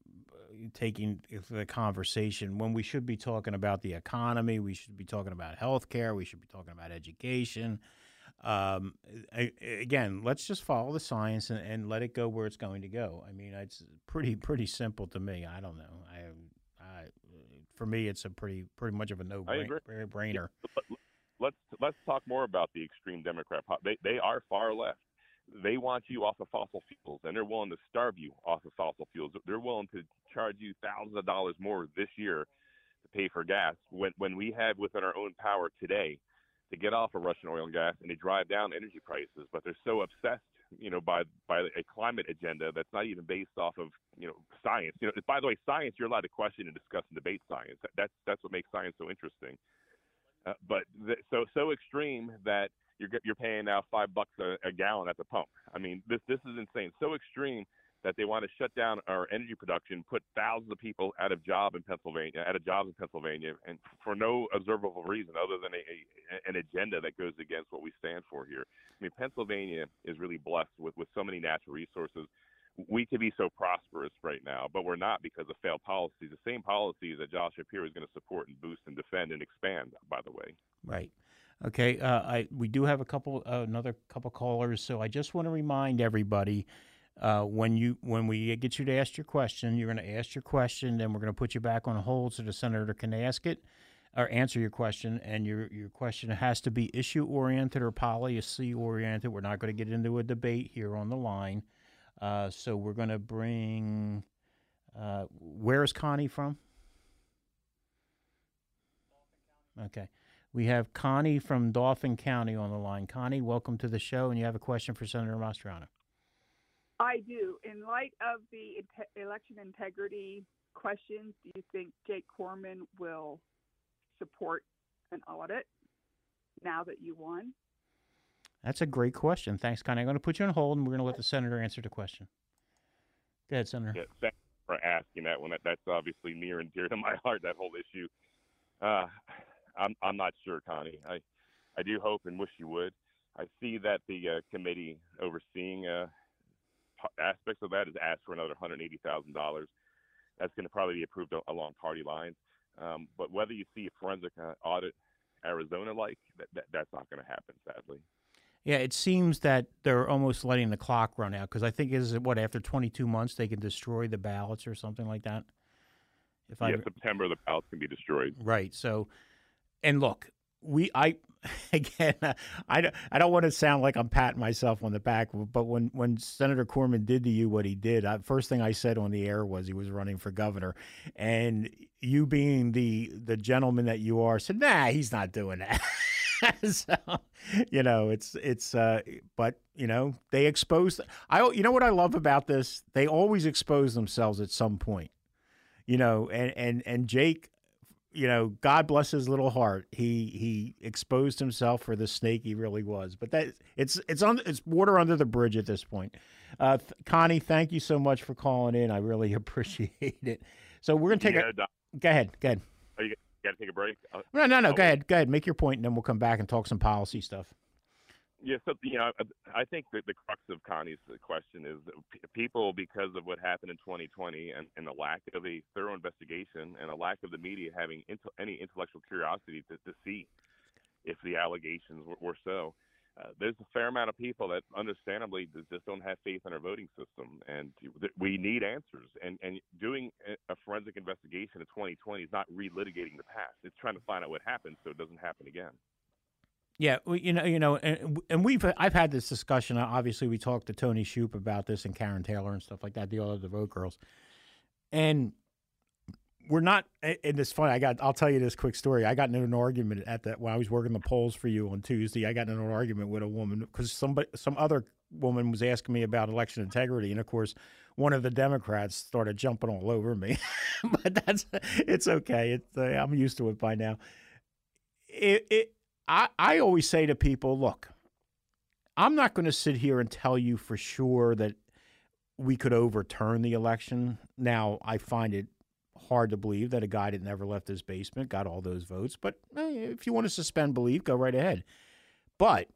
C: taking the conversation when we should be talking about the economy. We should be talking about healthcare. We should be talking about education. Um, I, again, let's just follow the science and, and let it go where it's going to go. I mean, it's pretty pretty simple to me. I don't know. I, I for me, it's a pretty pretty much of a no brainer.
D: Let's let's talk more about the extreme Democrat. They they are far left. They want you off of fossil fuels, and they're willing to starve you off of fossil fuels. They're willing to charge you thousands of dollars more this year to pay for gas when when we have within our own power today to get off of Russian oil and gas, and they drive down energy prices. But they're so obsessed, you know, by by a climate agenda that's not even based off of, you know, science. You know, by the way, science, you're allowed to question and discuss and debate science. That's that's what makes science so interesting. Uh, but th- so so extreme that you're you're paying now five bucks a, a gallon at the pump. I mean, this this is insane. So extreme that they want to shut down our energy production, put thousands of people out of job in Pennsylvania, out of jobs in Pennsylvania, and for no observable reason other than a, a, an agenda that goes against what we stand for here. I mean, Pennsylvania is really blessed with, with so many natural resources. We could be so prosperous right now, but we're not because of failed policies, the same policies that Josh Shapiro is going to support and boost and defend and expand, by the way.
C: Right. Okay. Uh, I we do have a couple, uh, another couple callers, so I just want to remind everybody, Uh, when you when we get you to ask your question, you're going to ask your question, then we're going to put you back on hold so the senator can ask it or answer your question. And your your question has to be issue oriented or policy oriented. We're not going to get into a debate here on the line. Uh, so we're going to bring. Uh, where is Connie from? Okay, we have Connie from Dauphin County on the line. Connie, welcome to the show, and you have a question for Senator Mastriano.
G: I do. In light of the inte- election integrity questions, do you think Jake Corman will support an audit now that you won?
C: That's a great question. Thanks, Connie. I'm going to put you on hold, and we're going to let the senator answer the question. Go ahead, Senator.
D: Yeah, thanks for asking that one. That, that's obviously near and dear to my heart, that whole issue. Uh, I'm, I'm not sure, Connie. I, I do hope and wish you would. I see that the uh, committee overseeing uh, aspects of that has asked for another one hundred eighty thousand dollars. That's going to probably be approved along party lines. Um, but whether you see a forensic uh, audit Arizona-like, that, that, that's not going to happen, sadly.
C: Yeah, it seems that they're almost letting the clock run out because I think is it what after twenty-two months they can destroy the ballots or something like that. If
D: yeah,
C: I
D: September the ballots can be destroyed.
C: Right. So, and look, we I again I don't I don't want to sound like I'm patting myself on the back, but when when Senator Corman did to you what he did, I, first thing I said on the air was he was running for governor, and you being the the gentleman that you are said, nah, he's not doing that. So, you know, it's it's uh but you know, they expose I you know what I love about this? They always expose themselves at some point. You know, and and and Jake, you know, God bless his little heart. He he exposed himself for the snake he really was. But that it's it's on it's water under the bridge at this point. Uh th- Connie, thank you so much for calling in. I really appreciate it. So we're going to take
D: yeah,
C: a
D: Don,
C: Go ahead. Go ahead.
D: Are you got to take a break? Uh,
C: No, no, no.
D: I'll
C: Go
D: wait.
C: ahead. Go ahead. Make your point, and then we'll come back and talk some policy stuff.
D: Yeah, so you know, I think that the crux of Connie's question is that p- people, because of what happened in twenty twenty and, and the lack of a thorough investigation and a lack of the media having into, any intellectual curiosity to, to see if the allegations were, were so, uh, there's a fair amount of people that understandably just don't have faith in our voting system, and we need answers. And, and doing a forensic investigation in twenty twenty is not relitigating the past. It's trying to find out what happened so it doesn't happen again.
C: Yeah, we, you know, you know, and, and we've I've had this discussion. Obviously, we talked to Tony Shoup about this and Karen Taylor and stuff like that, the other the Vote Girls, and we're not. And it's funny. I got. I'll tell you this quick story. I got into an argument at that when I was working the polls for you on Tuesday. I got into an argument with a woman because somebody, some other woman was asking me about election integrity, and of course, one of the Democrats started jumping all over me. But that's it's okay. It's uh, I'm used to it by now. It. it I, I always say to people, look, I'm not going to sit here and tell you for sure that we could overturn the election. Now, I find it hard to believe that a guy that never left his basement got all those votes. But eh, if you want to suspend belief, go right ahead. But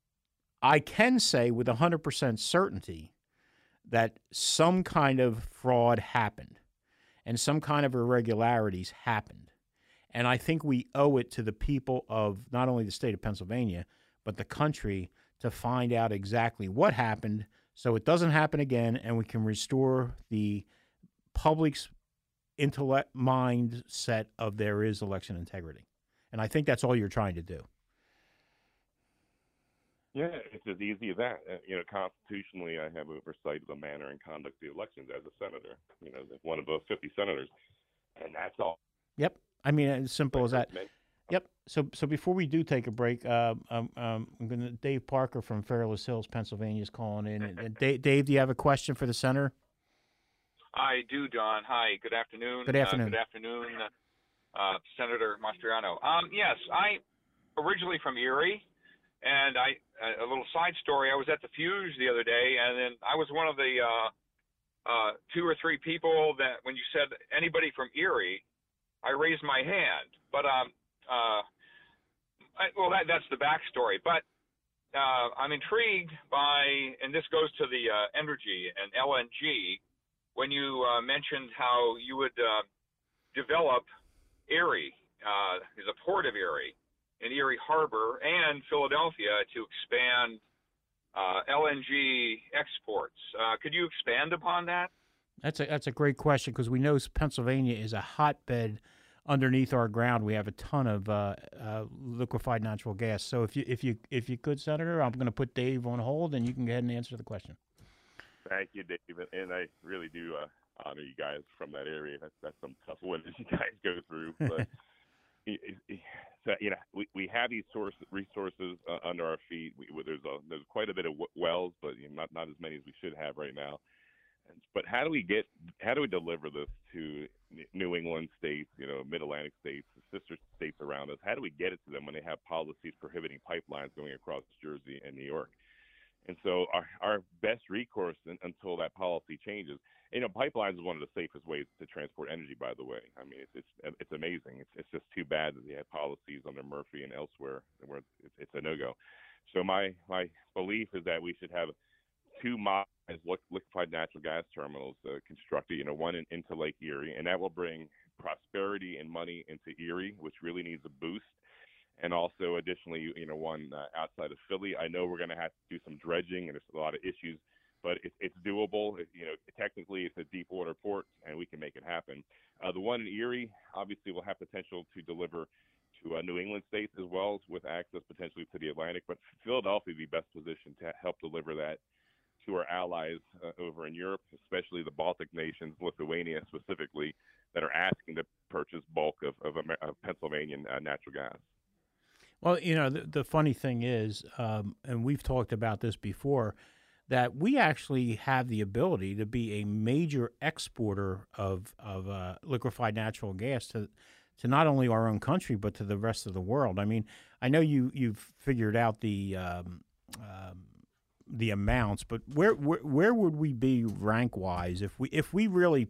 C: I can say with one hundred percent certainty that some kind of fraud happened and some kind of irregularities happened. And I think we owe it to the people of not only the state of Pennsylvania, but the country to find out exactly what happened so it doesn't happen again and we can restore the public's intellect mindset of there is election integrity. And I think that's all you're trying to do.
D: Yeah, it's as easy as that. Uh, you know, constitutionally, I have oversight of the manner and conduct of the elections as a senator, you know, one of those fifty senators. And that's all.
C: Yep. I mean, as simple as that. Yep. So, so before we do take a break, uh, um, um, I'm going to Dave Parker from Fairless Hills, Pennsylvania, is calling in. And, and Dave, Dave, do you have a question for the senator?
H: I do, Don. Hi. Good afternoon.
C: Good afternoon.
H: Uh, good afternoon, uh, Senator Mastriano. Um, yes, I originally from Erie, and I a little side story. I was at the Fuse the other day, and then I was one of the uh, uh, two or three people that when you said anybody from Erie, I raised my hand, but um, uh, I, well, that that's the backstory. But uh, I'm intrigued by, and this goes to the uh, energy and L N G. When you uh, mentioned how you would uh, develop Erie, uh, as a port of Erie, in Erie Harbor and Philadelphia to expand uh, L N G exports. Uh, could you expand upon that?
C: That's a that's a great question because we know Pennsylvania is a hotbed. Underneath our ground, we have a ton of uh, uh, liquefied natural gas. So if you if you if you could, Senator, I'm going to put Dave on hold, and you can go ahead and answer the question.
D: Thank you, Dave, and I really do uh, honor you guys from that area. That's that's some tough winters you guys go through, but so, you know we, we have these source resources uh, under our feet. We, there's a, there's quite a bit of wells, but you know, not not as many as we should have right now. And, but how do we get, how do we deliver this to New England states, you know, Mid-Atlantic states, the sister states around us? How do we get it to them when they have policies prohibiting pipelines going across Jersey and New York? And so our, our best recourse in, until that policy changes, you know, pipelines is one of the safest ways to transport energy, by the way. I mean, it's it's, it's amazing. It's, it's just too bad that they have policies under Murphy and elsewhere where it's, it's a no-go. So my, my belief is that we should have two modernized liquefied natural gas terminals uh, constructed, you know, one in, into Lake Erie, and that will bring prosperity and money into Erie, which really needs a boost. And also, additionally, you know, one uh, outside of Philly. I know we're going to have to do some dredging, and there's a lot of issues, but it, it's doable. It, you know, technically, it's a deep water port, and we can make it happen. Uh, the one in Erie, obviously, will have potential to deliver to uh, New England states as well, with access potentially to the Atlantic. But Philadelphia would be best positioned to help deliver that to our allies uh, over in Europe, especially the Baltic nations, Lithuania specifically, that are asking to purchase bulk of, of, Amer- of Pennsylvanian uh, natural gas.
C: Well, you know, the, the funny thing is, um, and we've talked about this before, that we actually have the ability to be a major exporter of of uh, liquefied natural gas to to not only our own country but to the rest of the world. I mean, I know you you've figured out the um, um, the amounts, but where, where where would we be rank wise if we if we really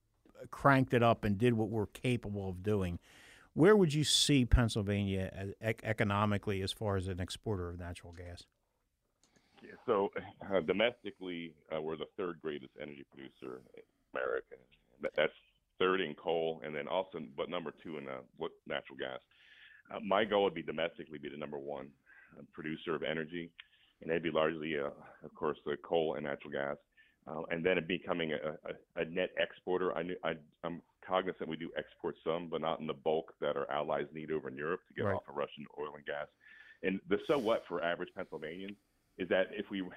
C: cranked it up and did what we're capable of doing? Where would you see Pennsylvania as, ec- economically as far as an exporter of natural gas?
D: Yeah, so uh, domestically, uh, we're the third greatest energy producer in America. That, that's third in coal, and then also, but number two in uh, natural gas. Uh, my goal would be domestically be the number one uh, producer of energy, and that'd be largely, uh, of course, uh, coal and natural gas. Uh, and then it becoming a, a, a net exporter. I, knew, I, I'm cognizant we do export some, but not in the bulk that our allies need over in Europe to get
C: Right.
D: off of Russian oil and gas. And the so what for average Pennsylvanians is that if we,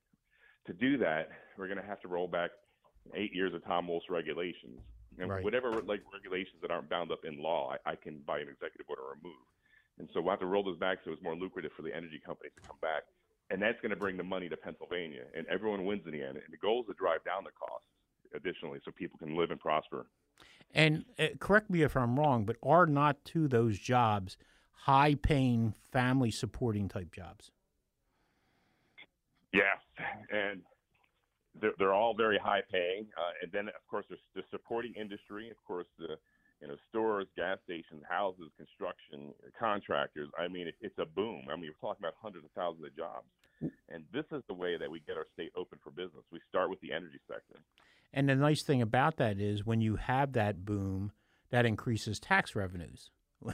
D: to do that, we're going to have to roll back eight years of Tom Wolf's regulations. And
C: Right.
D: whatever like regulations that aren't bound up in law, I, I can, by an executive order, remove. And so we'll have to roll those back so it's more lucrative for the energy companies to come back. And that's going to bring the money to Pennsylvania, and everyone wins in the end. And the goal is to drive down the costs additionally so people can live and prosper.
C: And uh, correct me if I'm wrong, but are not two of those jobs high-paying, family-supporting type jobs?
D: Yes, and they're, they're all very high-paying. Uh, and then, of course, there's the supporting industry, of course, the you know stores, gas stations, houses, construction, contractors. I mean, it, it's a boom. I mean, we're talking about hundreds of thousands of jobs. And this is the way that we get our state open for business. We start with the energy sector.
C: And the nice thing about that is when you have that boom, that increases tax revenues,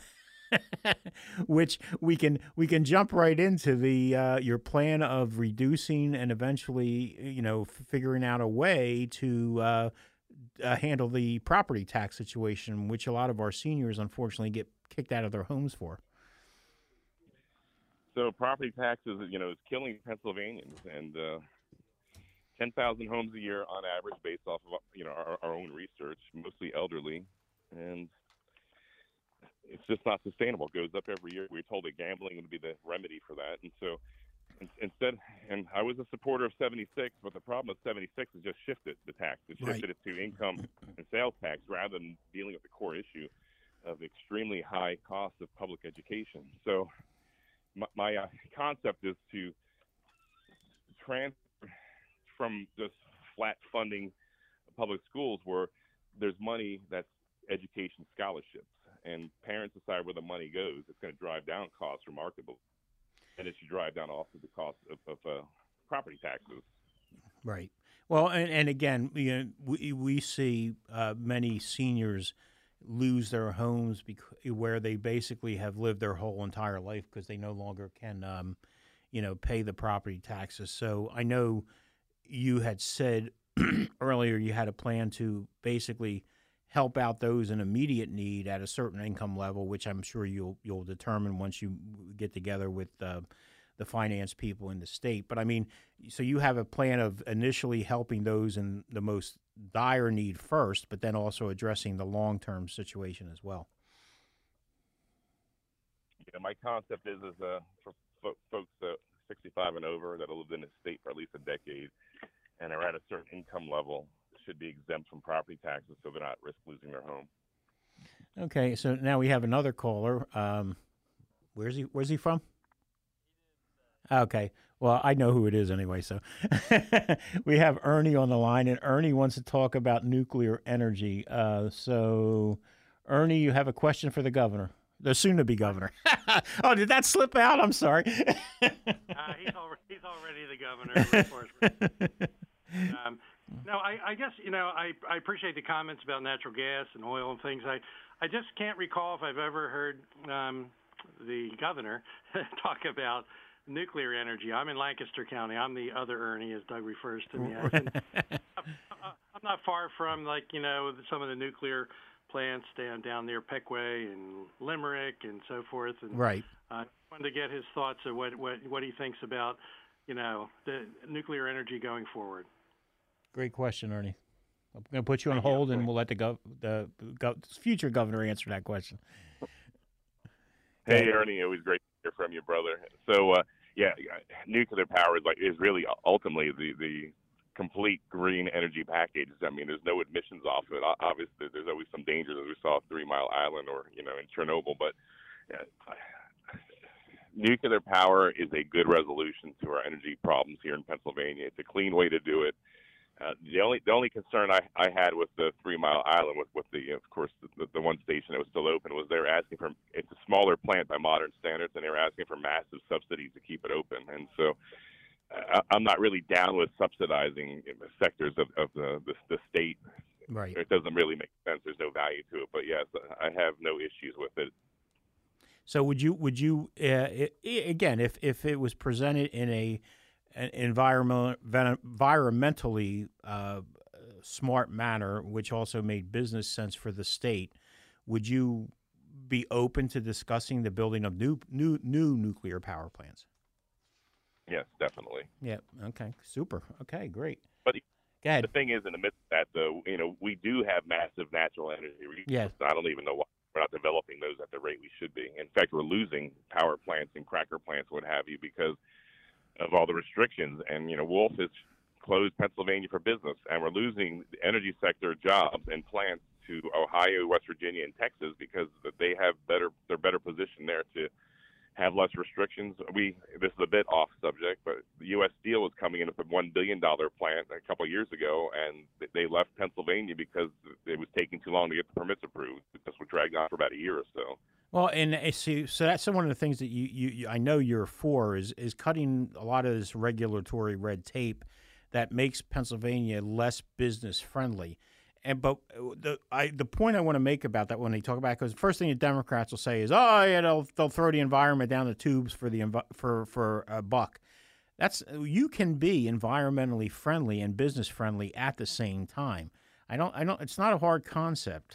C: which we can we can jump right into the uh, your plan of reducing and eventually, you know, f- figuring out a way to uh, uh, handle the property tax situation, which a lot of our seniors unfortunately get kicked out of their homes for.
D: So property taxes, you know, is killing Pennsylvanians, and uh, ten thousand homes a year on average, based off of you know our, our own research, mostly elderly, and it's just not sustainable. It goes up every year. We're told that gambling would be the remedy for that, and so in, instead, and I was a supporter of seventy-six, but the problem with seventy-six is just shifted the tax. It shifted
C: Right.
D: it to income and sales tax rather than dealing with the core issue of extremely high cost of public education. So my, my uh, concept is to transfer from just flat funding public schools where there's money that's education scholarships, and parents decide where the money goes. It's going to drive down costs remarkably, and it should drive down also the cost of, of uh, property taxes.
C: Right. Well, and, and again, you know, we, we see uh, many seniors lose their homes bec- where they basically have lived their whole entire life because they no longer can, um, you know, pay the property taxes. So I know you had said earlier you had a plan to basically help out those in immediate need at a certain income level, which I'm sure you'll you'll determine once you get together with uh, the finance people in the state. But I mean, so you have a plan of initially helping those in the most dire need first, but then also addressing the long-term situation as well.
D: Yeah, my concept is is uh, for fo- folks uh, sixty-five and over that have lived in the state for at least a decade, and are at a certain income level should be exempt from property taxes, so they're not at risk losing their home.
C: Okay, so now we have another caller. Um, where's he? Where's he from? Okay, well, I know who it is anyway. So we have Ernie on the line, and Ernie wants to talk about nuclear energy. Uh, so, Ernie, you have a question for the governor, the soon-to-be governor. Oh, did that slip out? I'm sorry.
I: uh, he's already he's already the governor. Of course. Um, no, I, I guess you know I, I appreciate the comments about natural gas and oil and things. I I just can't recall if I've ever heard um, the governor talk about nuclear energy. I'm in Lancaster County. I'm the other Ernie, as Doug refers to me as. And I'm not far from, like, you know, some of the nuclear plants down down near Peckway and Limerick and so forth. And
C: right.
I: I uh, wanted to get his thoughts of what, what, what he thinks about, you know, the nuclear energy going forward.
C: Great question, Ernie. I'm going to put you on hold, and we'll let the, gov- the gov- future governor answer that question.
D: Hey, Ernie, always great to hear from you, brother. So, uh, yeah, nuclear power is like is really ultimately the, the complete green energy package. I mean, there's no emissions off of it. Obviously, there's always some dangers, as we saw at Three Mile Island or, you know, in Chernobyl. But yeah, nuclear power is a good resolution to our energy problems here in Pennsylvania. It's a clean way to do it. Uh, the only the only concern I, I had with the Three Mile Island, with, with the of course the, the one station that was still open, was they were asking for, it's a smaller plant by modern standards, and they were asking for massive subsidies to keep it open. And so uh, I'm not really down with subsidizing sectors of, of the, the the state.
C: Right.
D: It doesn't really make sense. There's no value to it. But yes, I have no issues with it.
C: So would you would you uh, it, again, if if it was presented in a an environment, environmentally uh, smart manner, which also made business sense for the state, would you be open to discussing the building of new new new nuclear power plants?
D: Yes, definitely.
C: Yeah. Okay. Super. Okay. Great.
D: But
C: Go ahead.
D: The thing is, in the midst of that, though, you know, we do have massive natural energy resources.
C: Yes.
D: I don't even know why we're not developing those at the rate we should be. In fact, we're losing power plants and cracker plants, what have you, because of all the restrictions. And, you know, Wolf has closed Pennsylvania for business, and we're losing the energy sector jobs and plants to Ohio, West Virginia, and Texas because they have better, they're better positioned there to have less restrictions. We, this is a bit off subject, but the U S Steel was coming in with a one billion dollars plant a couple of years ago, and they left Pennsylvania because it was taking too long to get the permits approved. This was dragged on for about a year or so.
C: Well, and uh, see, so that's one of the things that you, you, you I know you're for is is cutting a lot of this regulatory red tape that makes Pennsylvania less business friendly. And but the I the point I want to make about that when they talk about, because the first thing the Democrats will say is, oh yeah, they'll they'll throw the environment down the tubes for the for for a buck. That's you can be environmentally friendly and business friendly at the same time. I don't I don't. It's not a hard concept.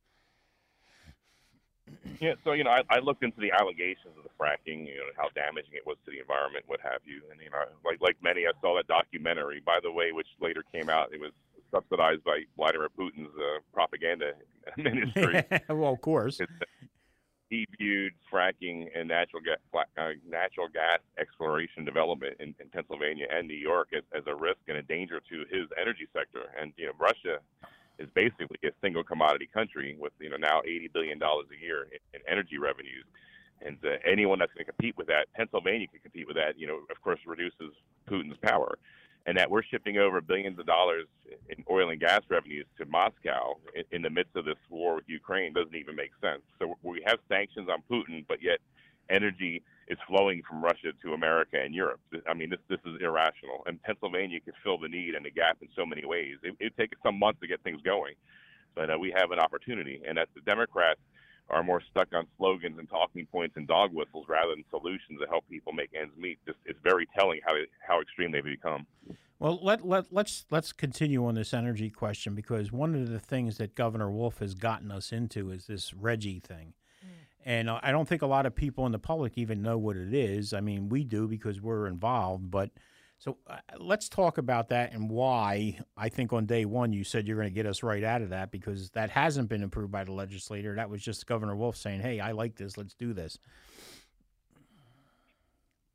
D: Yeah, so, you know, I, I looked into the allegations of the fracking, you know, how damaging it was to the environment, what have you. And, you know, like like many, I saw that documentary, by the way, which later came out. It was subsidized by Vladimir Putin's uh, propaganda ministry.
C: Well, of course.
D: He viewed fracking and natural gas, uh, natural gas exploration development in, in Pennsylvania and New York as, as a risk and a danger to his energy sector. And, you know, Russia is basically a single commodity country with, you know, now eighty billion dollars a year in, in energy revenues. And uh, anyone that's going to compete with that, Pennsylvania can compete with that, you know, of course, reduces Putin's power. And that we're shipping over billions of dollars in oil and gas revenues to Moscow in, in the midst of this war with Ukraine doesn't even make sense. So we have sanctions on Putin, but yet energy is flowing from Russia to America and Europe. I mean, this this is irrational. And Pennsylvania could fill the need and the gap in so many ways. It would take some months to get things going, but uh, we have an opportunity. And that the Democrats are more stuck on slogans and talking points and dog whistles rather than solutions to help people make ends meet. Just, it's very telling how how extreme they've become.
C: Well, let let let's let's continue on this energy question, because one of the things that Governor Wolf has gotten us into is this Reggie thing. And I don't think a lot of people in the public even know what it is. I mean, we do because we're involved. But so uh, let's talk about that and why I think on day one you said you're going to get us right out of that, because that hasn't been approved by the legislator. That was just Governor Wolf saying, hey, I like this. Let's do this.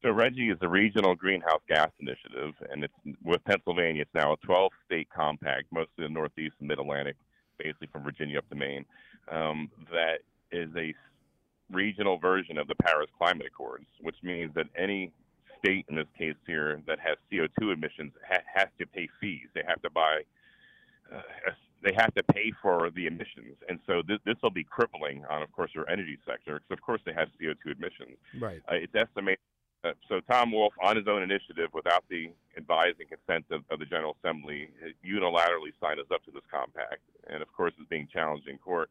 D: So RGGI is a regional greenhouse gas initiative, and it's with Pennsylvania. It's now a twelve-state compact, mostly the Northeast and Mid-Atlantic, basically from Virginia up to Maine. Um, that is a regional version of the Paris Climate Accords, which means that any state, in this case here, that has C O two emissions ha- has to pay fees. They have to buy, uh, they have to pay for the emissions, and so this this will be crippling on, of course, our energy sector, because of course they have C O two emissions.
C: Right.
D: Uh, it's estimated. Uh, so Tom Wolf, on his own initiative, without the advice and consent of, of the General Assembly, unilaterally signed us up to this compact, and of course is being challenged in court.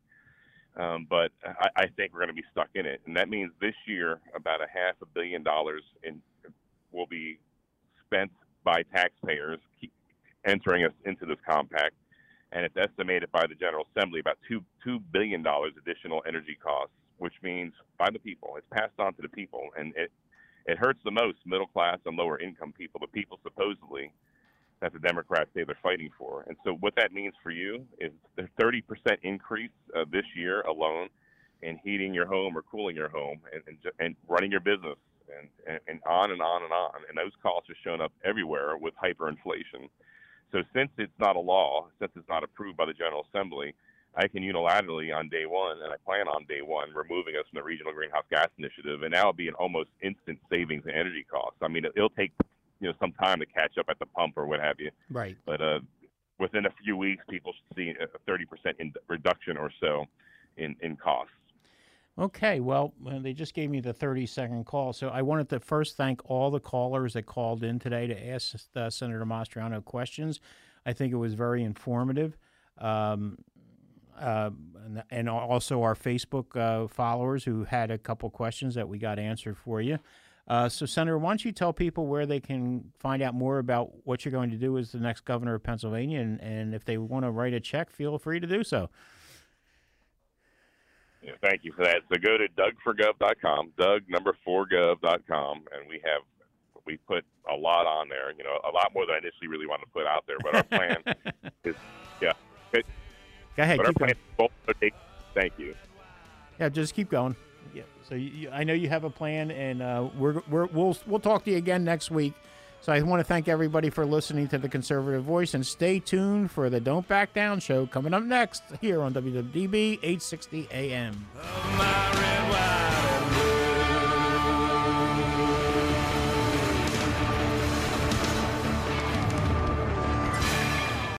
D: Um, but I, I think we're going to be stuck in it, and that means this year about a half a billion dollars in will be spent by taxpayers keep entering us into this compact, and it's estimated by the General Assembly about two two billion dollars additional energy costs, which means by the people. It's passed on to the people, and it. It hurts the most middle class and lower income people, the people supposedly that the Democrats say they're fighting for. And so what that means for you is a thirty percent increase uh, this year alone in heating your home or cooling your home and, and, and running your business and, and, and on and on and on. And those costs are shown up everywhere with hyperinflation. So since it's not a law, since it's not approved by the General Assembly, I can unilaterally on day one, and I plan on day one, removing us from the Regional Greenhouse Gas Initiative, and that will be an almost instant savings in energy costs. I mean, it'll take you know some time to catch up at the pump or what have you.
C: Right.
D: But uh, within a few weeks, people should see a thirty percent in reduction or so in, in costs.
C: Okay, well, uh, they just gave me the thirty-second call, so I wanted to first thank all the callers that called in today to ask uh, Senator Mastriano questions. I think it was very informative. Um, Uh, and, and also our Facebook uh, followers who had a couple questions that we got answered for you. Uh, so, Senator, why don't you tell people where they can find out more about what you're going to do as the next governor of Pennsylvania, and, and if they want to write a check, feel free to do so.
D: Yeah, thank you for that. So go to doug for gov dot com, Doug number four gov dot com, and we have we put a lot on there. You know, a lot more than I initially really wanted to put out there. But our plan is, yeah. It,
C: Go ahead.
D: But
C: Keep
D: our
C: going.
D: plan, thank you.
C: Yeah, just keep going. Yeah. So you, you, I know you have a plan, and uh, we're, we're we'll we'll talk to you again next week. So I want to thank everybody for listening to the Conservative Voice, and stay tuned for the Don't Back Down show coming up next here on W W D B eight sixty A M.
B: Of my red wine.